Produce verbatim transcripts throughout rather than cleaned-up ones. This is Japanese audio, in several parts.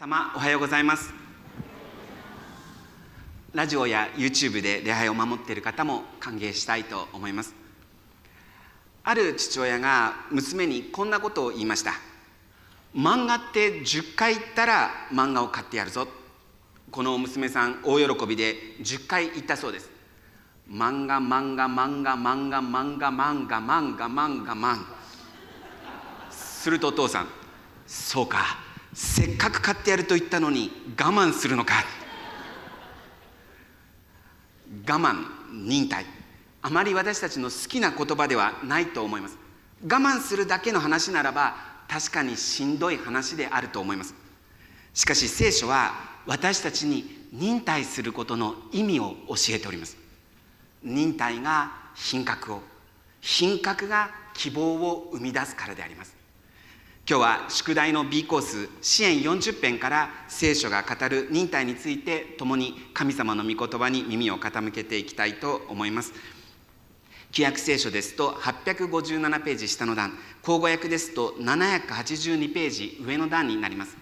様、おはようございます。ラジオや YouTube で礼拝を守っている方も歓迎したいと思います。ある父親が娘にこんなことを言いました。漫画ってじゅっかい言ったら漫画を買ってやるぞ。この娘さん大喜びでじゅっかい言ったそうです。漫画漫画漫画漫画漫画漫画漫画漫画漫画。するとお父さん、そうか、せっかく買ってやると言ったのに我慢するのか。我慢、忍耐、あまり私たちの好きな言葉ではないと思います。我慢するだけの話ならば確かにしんどい話であると思います。しかし聖書は私たちに忍耐することの意味を教えております。忍耐が品格を、品格が希望を生み出すからであります。今日は宿題の B コース詩編よんじゅっ編から聖書が語る忍耐について共に神様の御言葉に耳を傾けていきたいと思います。旧約聖書ですとはっぴゃくごじゅうななページ下の段、口語訳ですとななひゃくはちじゅうにページ上の段になります。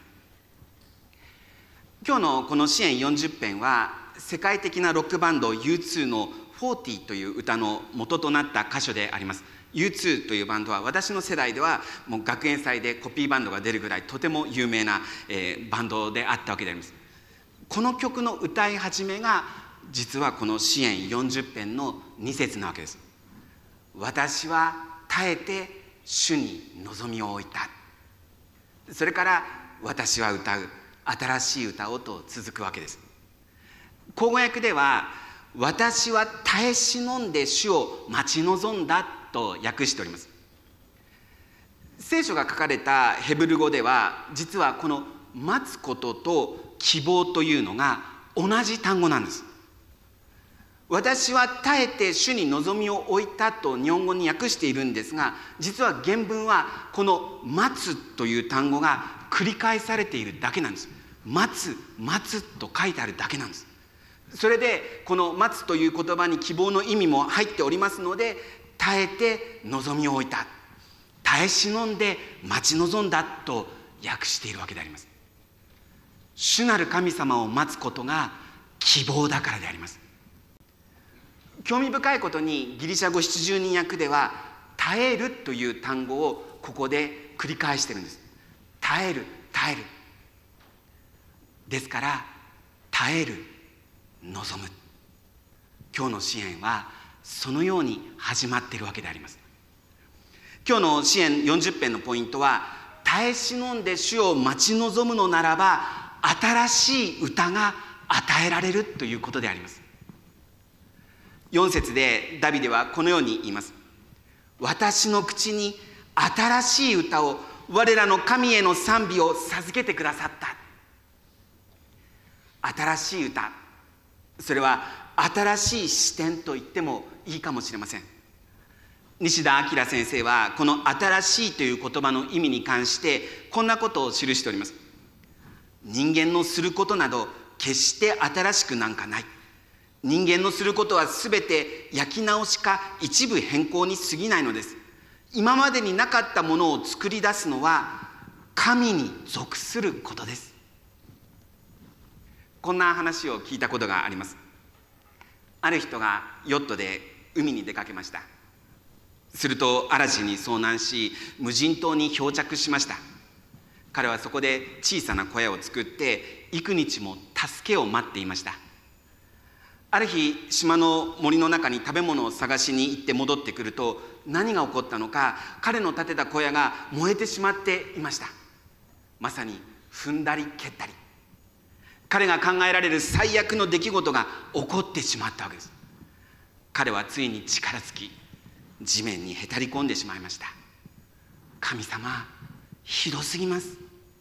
今日のこの詩編よんじゅっ編は世界的なロックバンド ユーツー のフォーティーという歌の元となった箇所であります。ユーツー というバンドは私の世代ではもう学園祭でコピーバンドが出るぐらいとても有名な、えー、バンドであったわけであります。この曲の歌い始めが実はこの詩編よんじゅっ編のに節なわけです。私は耐えて主に望みを置いた。それから私は歌う新しい歌をと続くわけです。口語訳では私は耐え忍んで主を待ち望んだと訳しております。聖書が書かれたヘブル語では実はこの待つことと希望というのが同じ単語なんです。私は耐えて主に望みを置いたと日本語に訳しているんですが、実は原文はこの待つという単語が繰り返されているだけなんです。待つ待つと書いてあるだけなんです。それでこの待つという言葉に希望の意味も入っておりますので、耐えて望みを置いた、耐え忍んで待ち望んだと訳しているわけであります。主なる神様を待つことが希望だからであります。興味深いことにギリシャ語七十人訳では耐えるという単語をここで繰り返しているんです。耐える耐えるですから耐える望む。今日の詩編はそのように始まっているわけであります。今日の詩編よんじゅっ編のポイントは、耐え忍んで主を待ち望むのならば新しい歌が与えられるということであります。よん節でダビデはこのように言います。私の口に新しい歌を、我らの神への賛美を授けてくださった。新しい歌、それは新しい視点と言ってもいいかもしれません。西田明先生はこの新しいという言葉の意味に関してこんなことを記しております。人間のすることなど決して新しくなんかない。人間のすることはすべて焼き直しか一部変更に過ぎないのです。今までになかったものを作り出すのは神に属することです。こんな話を聞いたことがあります。ある人がヨットで海に出かけました。すると嵐に遭難し、無人島に漂着しました。彼はそこで小さな小屋を作って幾日も助けを待っていました。ある日、島の森の中に食べ物を探しに行って戻ってくると、何が起こったのか、彼の建てた小屋が燃えてしまっていました。まさに踏んだり蹴ったり、彼が考えられる最悪の出来事が起こってしまったわけです。彼はついに力尽き、地面にへたり込んでしまいました。神様、ひどすぎます。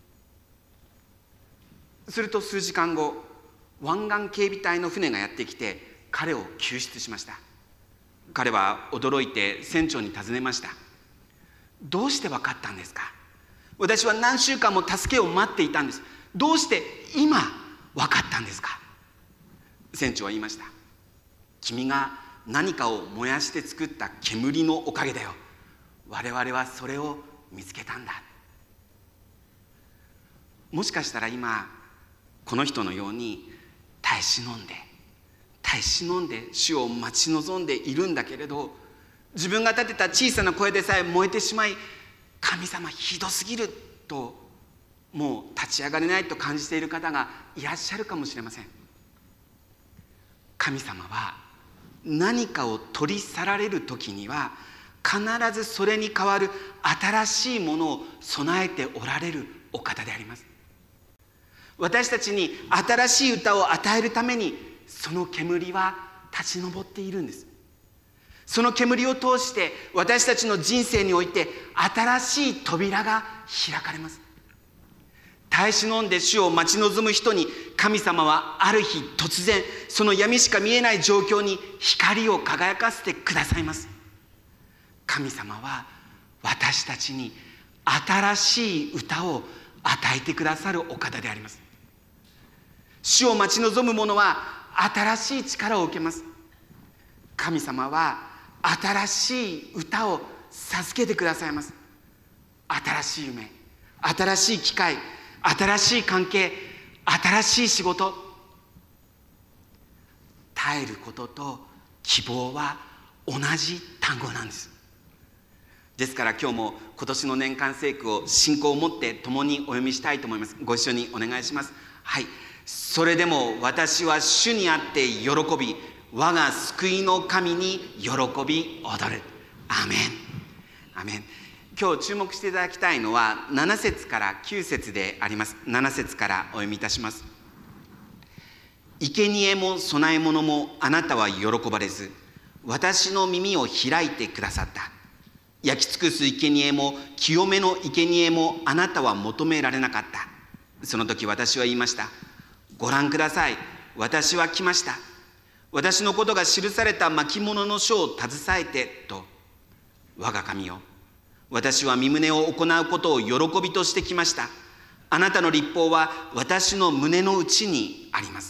すると数時間後、湾岸警備隊の船がやってきて彼を救出しました。彼は驚いて船長に尋ねました。どうして分かったんですか？私は何週間も助けを待っていたんです。どうして今分かったんですか？船長は言いました。君が何かを燃やして作った煙のおかげだよ。我々はそれを見つけたんだ。 もしかしたら今この人のように耐え忍んで耐え忍んで主を待ち望んでいるんだけれど、自分が立てた小さな声でさえ燃えてしまい、神様ひどすぎるともう立ち上がれないと感じている方がいらっしゃるかもしれません。神様は何かを取り去られる時には必ずそれに代わる新しいものを備えておられるお方であります。私たちに新しい歌を与えるためにその煙は立ち上っているんです。その煙を通して私たちの人生において新しい扉が開かれます。耐え忍んで主を待ち望む人に神様はある日突然その闇しか見えない状況に光を輝かせてくださいます。神様は私たちに新しい歌を与えてくださるお方であります。主を待ち望む者は新しい力を受けます。神様は新しい歌を授けてくださいます。新しい夢、新しい機会、新しい関係、新しい仕事。耐えることと希望は同じ単語なんです。ですから今日も今年の年間聖句を信仰を持って共にお読みしたいと思います。ご一緒にお願いします。はい。それでも私は主にあって喜び、我が救いの神に喜び踊る。アーメン。アーメン。今日注目していただきたいのはなな節からきゅう節であります。なな節からお読みいたします。生贄も供え物もあなたは喜ばれず、私の耳を開いてくださった。焼き尽くす生贄も清めの生贄もあなたは求められなかった。その時私は言いました。ご覧ください。私は来ました。私のことが記された巻物の書を携えてと。我が神よ、私は身旨を行うことを喜びとしてきました。あなたの律法は私の胸の内にあります。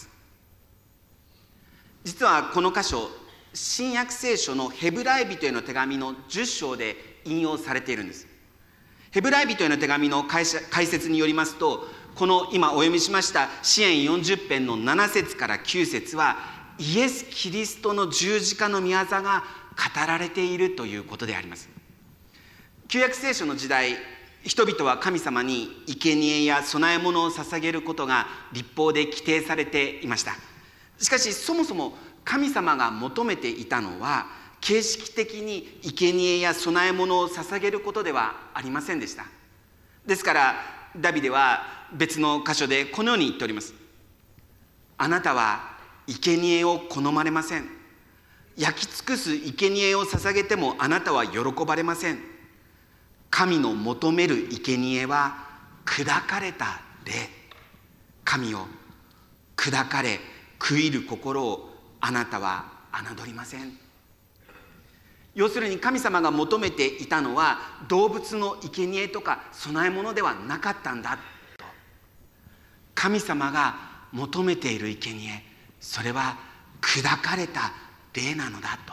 実はこの箇所、新約聖書のヘブライ人への手紙のじゅっ章で引用されているんです。ヘブライ人への手紙の解説によりますと、この今お読みしました詩編よんじゅう編のなな節からきゅう節はイエス・キリストの十字架の御業が語られているということであります。旧約聖書の時代、人々は神様に生贄や供え物を捧げることが律法で規定されていました。しかしそもそも神様が求めていたのは形式的に生贄や供え物を捧げることではありませんでした。ですからダビデは別の箇所でこのように言っております。あなたは生贄を好まれません。焼き尽くす生贄を捧げてもあなたは喜ばれません。神の求める生贄は砕かれた霊。神を砕かれ悔いる心をあなたは侮りません。要するに神様が求めていたのは動物の生贄とか供え物ではなかったんだと。神様が求めている生贄、それは砕かれた霊なのだと。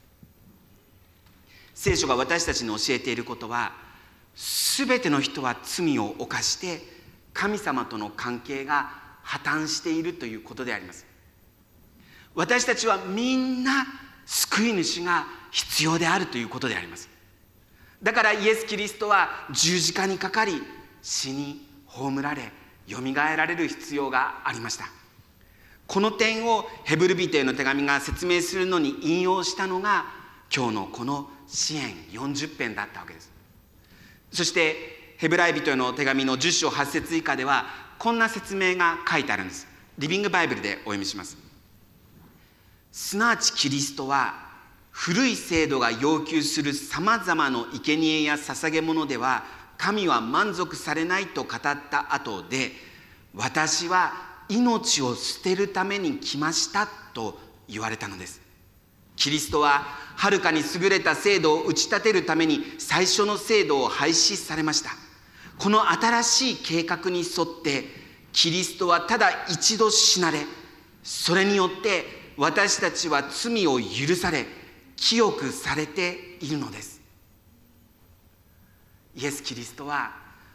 聖書が私たちに教えていることは、すべての人は罪を犯して神様との関係が破綻しているということであります。私たちはみんな救い主が必要であるということであります。だからイエス・キリストは十字架にかかり、死に葬られ、よみがえられる必要がありました。この点をヘブル人への手紙が説明するのに引用したのが今日のこの詩編よんじゅう編だったわけです。そしてヘブライ人への手紙のじゅっ章はち節以下ではこんな説明が書いてあるんです。リビングバイブルでお読みします。すなわちキリストは古い制度が要求するさまざまな生贄や捧げ物では神は満足されないと語った後で、私は命を捨てるために来ましたと言われたのです。キリストははるかに優れた制度を打ち立てるために最初の制度を廃止されました。この新しい計画に沿ってキリストはただ一度死なれ、それによって私たちは罪を許され清くされているのです。イエス・キリストは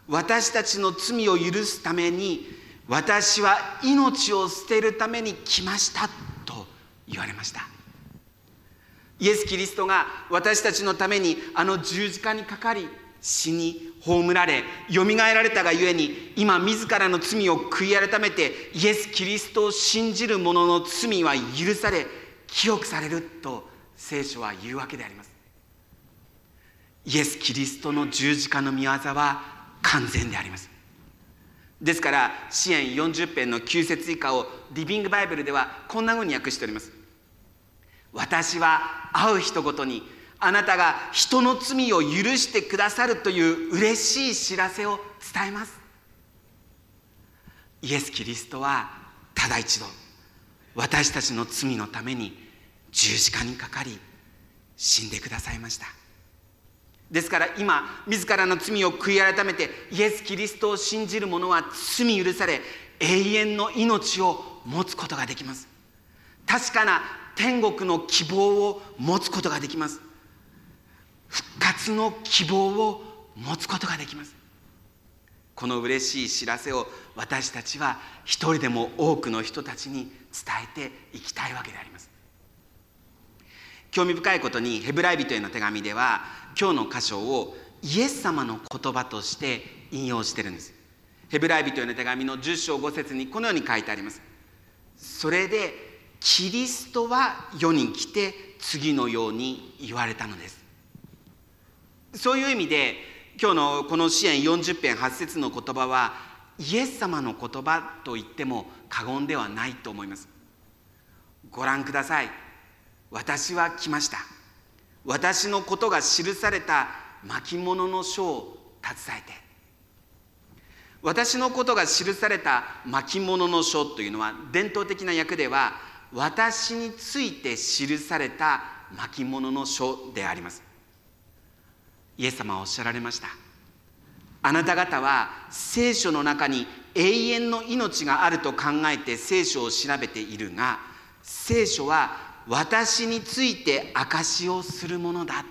私たちの罪を許すために、私は命を捨てるために来ましたと言われました。イエス・キリストが私たちのためにあの十字架にかかり、死に葬られ、よみがえられたがゆえに、今自らの罪を悔い改めてイエス・キリストを信じる者の罪は許され、清くされると聖書は言うわけであります。イエス・キリストの十字架の御業は完全であります。ですから詩編よんじゅっ編のきゅう節以下をリビングバイブルではこんなふうに訳しております。私は会う人ごとにあなたが人の罪を許してくださるという嬉しい知らせを伝えます。イエス・キリストはただ一度私たちの罪のために十字架にかかり死んでくださいました。ですから今自らの罪を悔い改めてイエス・キリストを信じる者は罪許され、永遠の命を持つことができます。確かな天国の希望を持つことができます。復活の希望を持つことができます。この嬉しい知らせを私たちは一人でも多くの人たちに伝えていきたいわけであります。興味深いことにヘブライ人への手紙では今日の箇所をイエス様の言葉として引用しているんです。ヘブライ人への手紙のじゅっ章ご節にこのように書いてあります。それでキリストは世に来て次のように言われたのです。そういう意味で今日のこの詩編よんじゅっ編はち節の言葉はイエス様の言葉と言っても過言ではないと思います。ご覧ください。私は来ました。私のことが記された巻物の書を携えて。私のことが記された巻物の書というのは伝統的な訳では私について記された巻物の書であります。イエス様はおっしゃられました。あなた方は聖書の中に永遠の命があると考えて聖書を調べているが、聖書は私について証しをするものだ。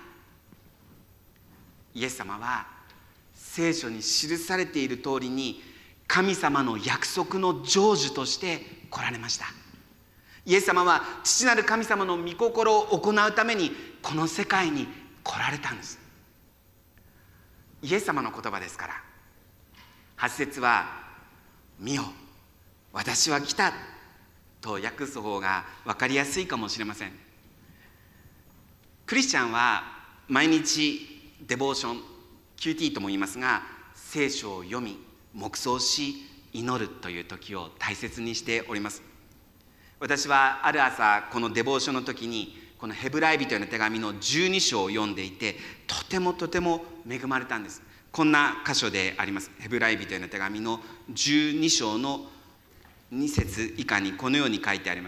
イエス様は聖書に記されている通りに神様の約束の成就として来られました。イエス様は父なる神様の御心を行うためにこの世界に来られたんです。イエス様の言葉ですから。はち節は見よ私は来たと訳す方が分かりやすいかもしれません。クリスチャンは毎日デボーション キューティー とも言いますが、聖書を読み黙想し祈るという時を大切にしております。私はある朝このデボーションの時にこのヘブライ人への手紙のじゅうに章を読んでいて、とてもとても恵まれたんです。こんな箇所であります。ヘブライ人への手紙のじゅうに章のに節以下にこのように書いてあります。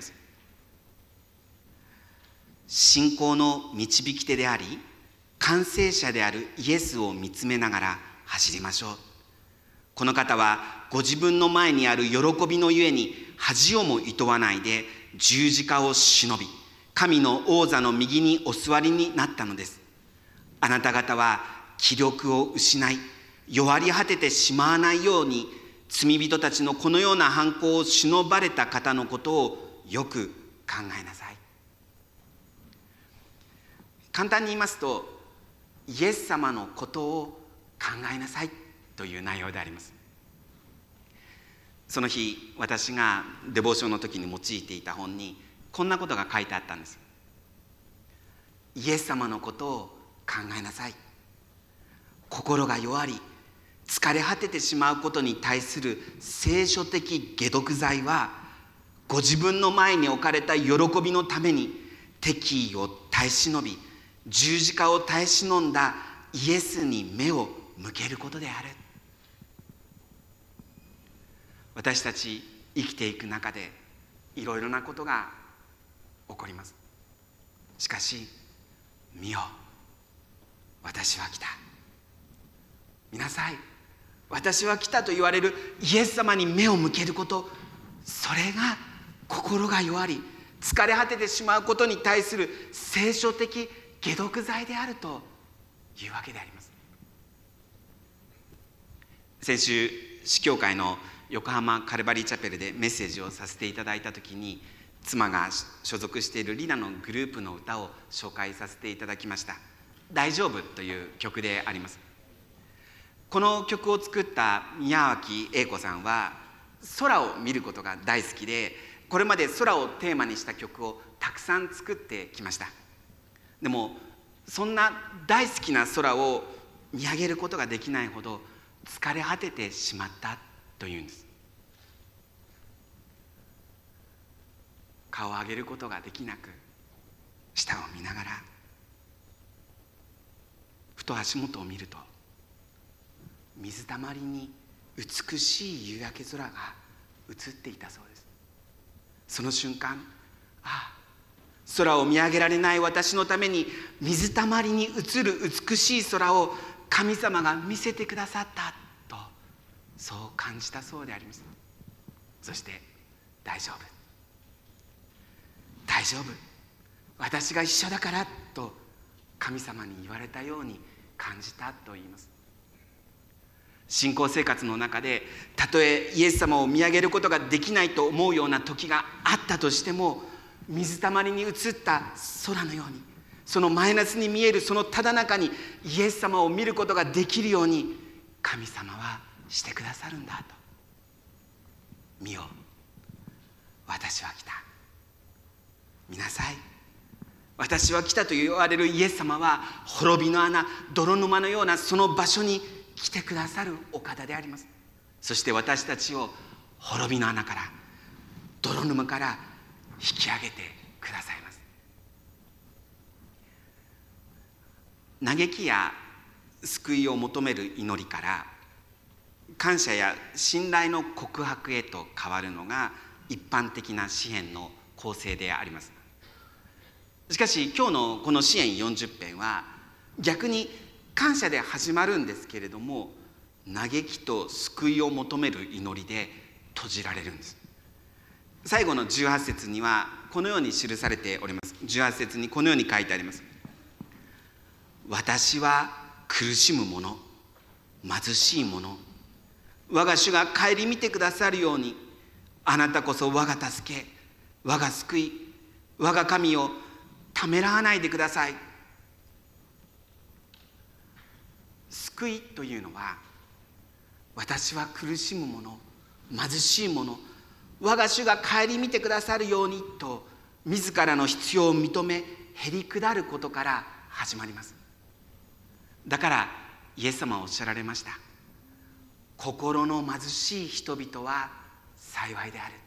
信仰の導き手であり完成者であるイエスを見つめながら走りましょう。この方はご自分の前にある喜びのゆえに恥をもいとわないで十字架を忍び、神の王座の右にお座りになったのです。あなた方は気力を失い弱り果ててしまわないように罪人たちのこのような犯行を忍ばれた方のことをよく考えなさい。簡単に言いますと、イエス様のことを考えなさいという内容であります。その日私がデボーションの時に用いていた本にこんなことが書いてあったんです。イエス様のことを考えなさい。心が弱り疲れ果ててしまうことに対する聖書的解毒剤は、ご自分の前に置かれた喜びのために敵意を耐え忍び十字架を耐え忍んだイエスに目を向けることである。私たち生きていく中でいろいろなことが起こります。しかし見よ私は来た、見なさい私は来たと言われるイエス様に目を向けること、それが心が弱り疲れ果ててしまうことに対する聖書的解毒剤であるというわけであります。 先週司教会の横浜カルバリーチャペルでメッセージをさせていただいたときに、妻が所属しているリナのグループの歌を紹介させていただきました。大丈夫という曲であります。この曲を作った宮脇英子さんは空を見ることが大好きで、これまで空をテーマにした曲をたくさん作ってきました。でもそんな大好きな空を見上げることができないほど疲れ果ててしまったというんです。顔を上げることができなく、下を見ながらふと足元を見ると、水たまりに美しい夕焼け空が映っていたそうです。その瞬間、ああ、空を見上げられない私のために水たまりに映る美しい空を神様が見せてくださったと、そう感じたそうであります。そして大丈夫、大丈夫、私が一緒だからと神様に言われたように感じたと言います。信仰生活の中で、たとえイエス様を見上げることができないと思うような時があったとしても、水たまりに映った空のように、そのマイナスに見えるそのただ中にイエス様を見ることができるように神様はしてくださるんだと。見よ、私は来た、見なさい、私は来たと言われるイエス様は、滅びの穴、泥沼のようなその場所に来てくださるお方であります。そして私たちを滅びの穴から、泥沼から引き上げてくださいます。嘆きや救いを求める祈りから感謝や信頼の告白へと変わるのが一般的な詩篇の構成であります。しかし今日のこの詩篇よんじゅっ編は逆に感謝で始まるんですけれども、嘆きと救いを求める祈りで閉じられるんです。最後のじゅうはち節にはこのように記されております。じゅうはち節にこのように書いてあります。私は苦しむ者、貧しい者、我が主が顧みてくださるように、あなたこそ我が助け、我が救い、我が神をためらわないでください。救いというのは、私は苦しむ者、貧しい者、我が主が顧みてくださるようにと自らの必要を認め、へり下ることから始まります。だからイエス様はおっしゃられました。心の貧しい人々は幸いである。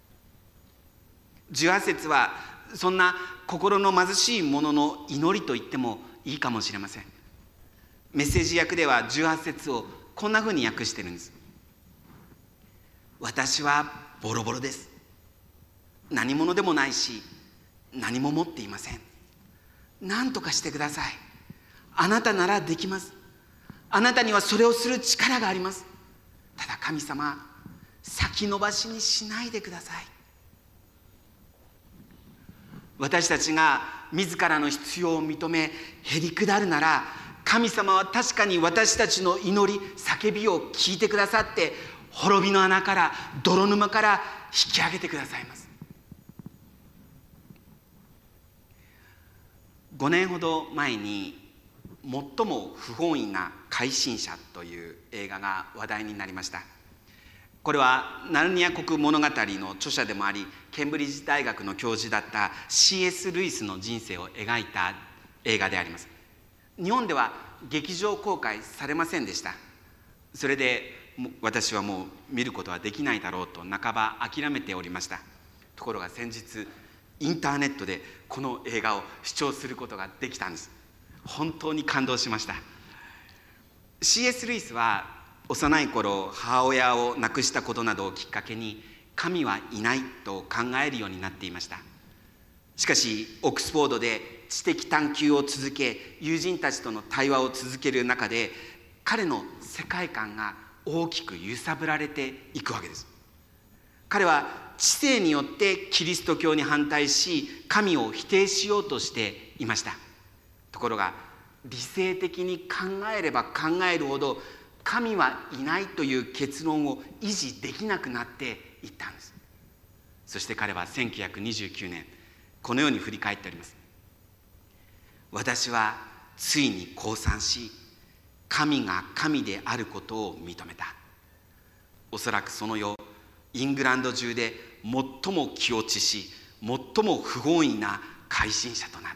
じゅうはち節はそんな心の貧しい者の祈りと言ってもいいかもしれません。メッセージ訳ではじゅうはち節をこんなふうに訳してるんです。私はボロボロです。何者でもないし、何も持っていません。何とかしてください。あなたならできます。あなたにはそれをする力があります。ただ神様、先延ばしにしないでください。私たちが自らの必要を認め、へり下るなら、神様は確かに私たちの祈り、叫びを聞いてくださって、滅びの穴から、泥沼から引き上げてくださいます。ごねんほど前に最も不本意な改心者という映画が話題になりました。これはナルニア国物語の著者でもあり、ケンブリッジ大学の教授だった シーエス ルイスの人生を描いた映画であります。日本では劇場公開されませんでした。それで私はもう見ることはできないだろうと半ば諦めておりました。ところが先日インターネットでこの映画を視聴することができたんです。本当に感動しました。 シーエス ルイスは幼い頃母親を亡くしたことなどをきっかけに神はいないと考えるようになっていました。しかしオックスフォードで知的探求を続け、友人たちとの対話を続ける中で彼の世界観が大きく揺さぶられていくわけです。彼は知性によってキリスト教に反対し、神を否定しようとしていました。ところが理性的に考えれば考えるほど神はいないという結論を維持できなくなっていったんです。そして彼はせんきゅうひゃくにじゅうきゅうねん、このように振り返っております。私はついに降参し、神が神であることを認めた。おそらくその夜、イングランド中で最も気落ちし、最も不本意な改心者となった。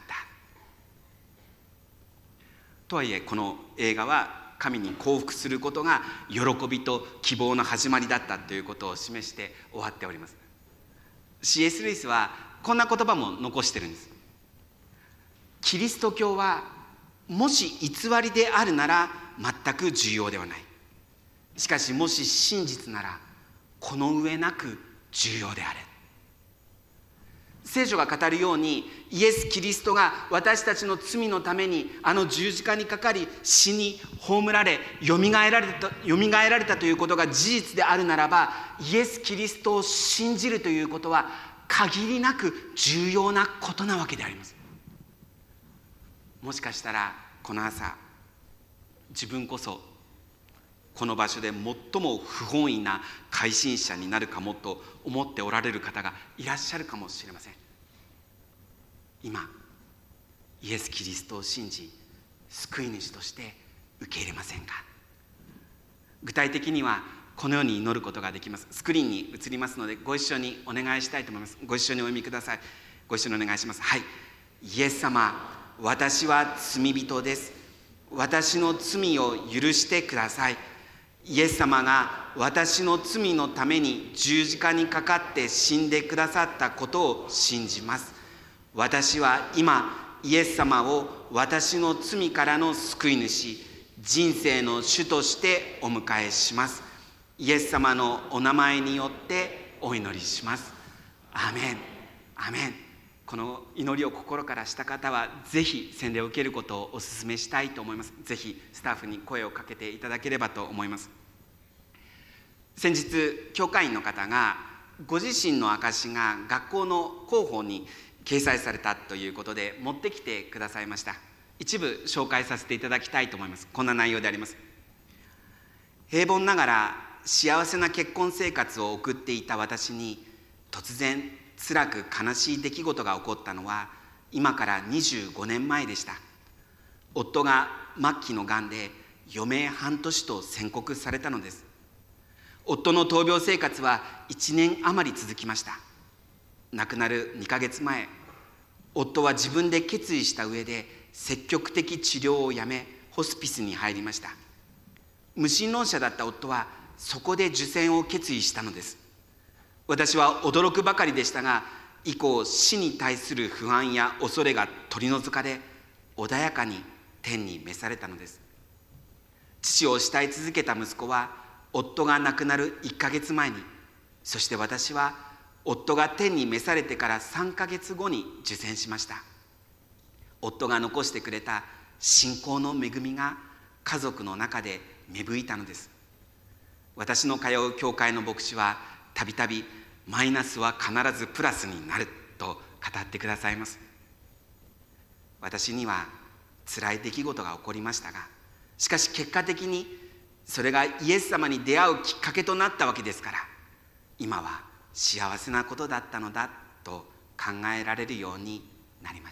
とはいえ、この映画は神に降伏することが喜びと希望の始まりだったということを示して終わっております。シーエス ルイスはこんな言葉も残してるんです。キリスト教はもし偽りであるなら全く重要ではない。しかしもし真実ならこの上なく重要である。聖書が語るように、イエス・キリストが私たちの罪のためにあの十字架にかかり、死に葬られ、よみがえられた、よみがえられたということが事実であるならば、イエス・キリストを信じるということは限りなく重要なことなわけであります。もしかしたらこの朝、自分こそこの場所で最も不本意な改心者になるかもと思っておられる方がいらっしゃるかもしれません。今、イエス・キリストを信じ、救い主として受け入れませんか？具体的にはこのように祈ることができます。スクリーンに映りますので、ご一緒にお願いしたいと思います。ご一緒にお読みください。ご一緒にお願いします。はい。イエス様、私は罪人です。私の罪を許してください。イエス様が私の罪のために十字架にかかって死んでくださったことを信じます。私は今、イエス様を私の罪からの救い主、人生の主としてお迎えします。イエス様のお名前によってお祈りします。アーメン、アーメン。この祈りを心からした方は、ぜひ洗礼を受けることをお勧めしたいと思います。ぜひスタッフに声をかけていただければと思います。先日、教会員の方がご自身の証が学校の広報に掲載されたということで持ってきてくださいました。一部紹介させていただきたいと思います。こんな内容であります。平凡ながら幸せな結婚生活を送っていた私に、突然辛く悲しい出来事が起こったのは今からにじゅうごねんまえでした。夫が末期のがんで余命半年と宣告されたのです。夫の闘病生活はいちねん余り続きました。亡くなるにかげつまえ、夫は自分で決意した上で積極的治療をやめ、ホスピスに入りました。無神論者だった夫はそこで受洗を決意したのです。私は驚くばかりでしたが、以降死に対する不安や恐れが取り除かれ、穏やかに天に召されたのです。父を慕い続けた息子は夫が亡くなるいっかげつまえに、そして私は夫が天に召されてからさんかげつごに受洗しました。夫が残してくれた信仰の恵みが家族の中で芽吹いたのです。私の通う教会の牧師はたびたびマイナスは必ずプラスになると語ってくださいます。私には辛い出来事が起こりましたが、しかし結果的にそれがイエス様に出会うきっかけとなったわけですから、今は幸せなことだったのだと考えられるようになりました。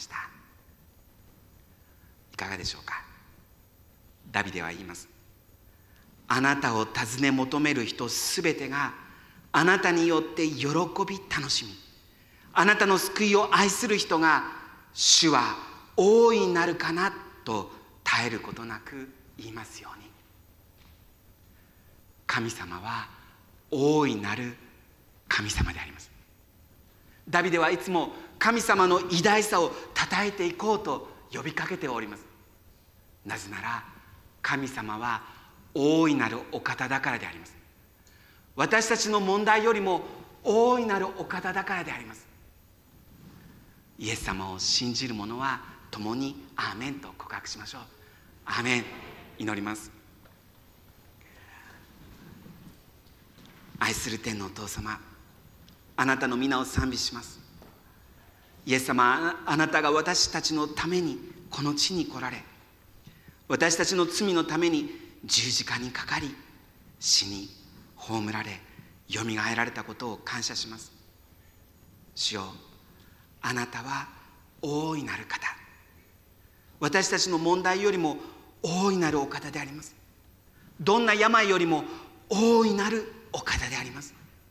いかがでしょうか。ダビデは言います。あなたを尋ね求める人すべてがあなたによって喜び楽しみ、あなたの救いを愛する人が主は大いなるかなと絶えることなく言いますように。神様は大いなる神様であります。ダビデはいつも神様の偉大さを称えていこうと呼びかけております。なぜなら神様は大いなるお方だからであります。私たちの問題よりも大いなるお方だからであります。イエス様を信じる者は共にアーメンと告白しましょう。アーメン。祈ります。愛する天のお父様、あなたの皆を賛美します。イエス様、あなたが私たちのためにこの地に来られ、私たちの罪のために十字架にかかり、死に葬られ、よみがえられたことを感謝します。主よ、あなたは大いなる方、私たちの問題よりも大いなるお方であります。どんな病よりも大いなるお方であります。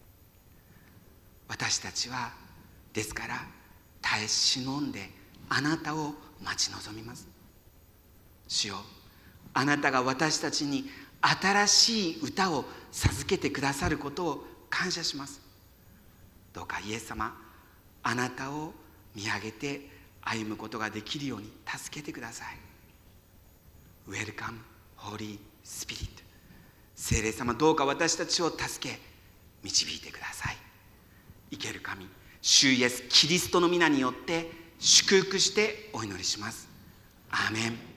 私たちはですから耐え忍んであなたを待ち望みます。主よ、あなたが私たちに新しい歌を授けてくださることを感謝します。どうかイエス様、あなたを見上げて歩むことができるように助けてください。Welcome, Holy Spirit。聖霊様、どうか私たちを助け導いてください。生ける神、主イエスキリストの皆によって祝福してお祈りします。アーメン。